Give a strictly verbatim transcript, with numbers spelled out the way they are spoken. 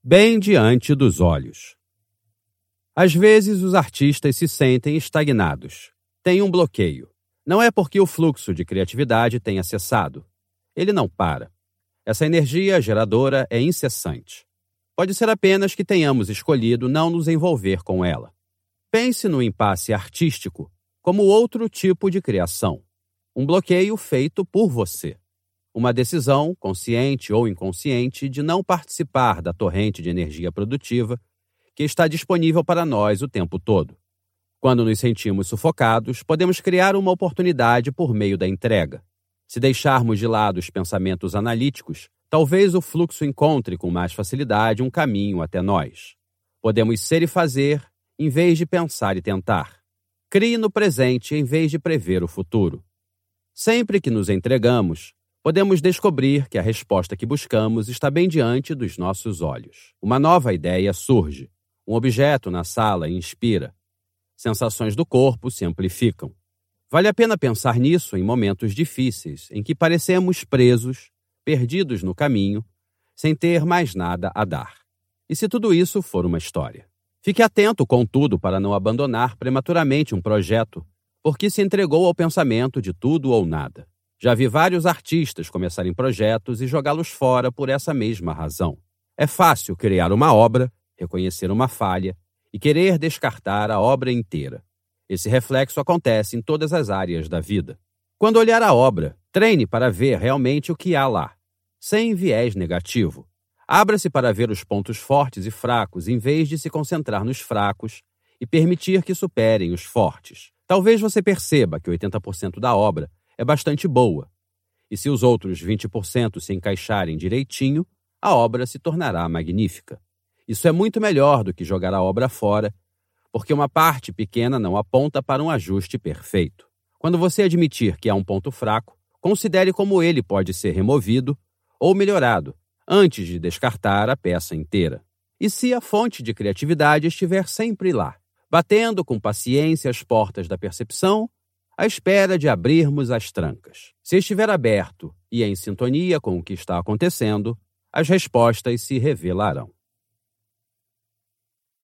bem diante dos olhos. Às vezes os artistas se sentem estagnados, têm um bloqueio. Não é porque o fluxo de criatividade tenha cessado. Ele não para. Essa energia geradora é incessante. Pode ser apenas que tenhamos escolhido não nos envolver com ela. Pense no impasse artístico como outro tipo de criação. Um bloqueio feito por você. Uma decisão, consciente ou inconsciente, de não participar da torrente de energia produtiva que está disponível para nós o tempo todo. Quando nos sentimos sufocados, podemos criar uma oportunidade por meio da entrega. Se deixarmos de lado os pensamentos analíticos, talvez o fluxo encontre com mais facilidade um caminho até nós. Podemos ser e fazer, em vez de pensar e tentar. Crie no presente em vez de prever o futuro. Sempre que nos entregamos, podemos descobrir que a resposta que buscamos está bem diante dos nossos olhos. Uma nova ideia surge. Um objeto na sala inspira. Sensações do corpo se amplificam. Vale a pena pensar nisso em momentos difíceis, em que parecemos presos, perdidos no caminho, sem ter mais nada a dar. E se tudo isso for uma história? Fique atento, contudo, para não abandonar prematuramente um projeto, porque se entregou ao pensamento de tudo ou nada. Já vi vários artistas começarem projetos e jogá-los fora por essa mesma razão. É fácil criar uma obra, reconhecer uma falha e querer descartar a obra inteira. Esse reflexo acontece em todas as áreas da vida. Quando olhar a obra, treine para ver realmente o que há lá, sem viés negativo. Abra-se para ver os pontos fortes e fracos em vez de se concentrar nos fracos e permitir que superem os fortes. Talvez você perceba que oitenta por cento da obra é bastante boa, e se os outros vinte por cento se encaixarem direitinho, a obra se tornará magnífica. Isso é muito melhor do que jogar a obra fora, porque uma parte pequena não aponta para um ajuste perfeito. Quando você admitir que há um ponto fraco, considere como ele pode ser removido ou melhorado, antes de descartar a peça inteira. E se a fonte de criatividade estiver sempre lá, batendo com paciência as portas da percepção, à espera de abrirmos as trancas. Se estiver aberto e em sintonia com o que está acontecendo, as respostas se revelarão.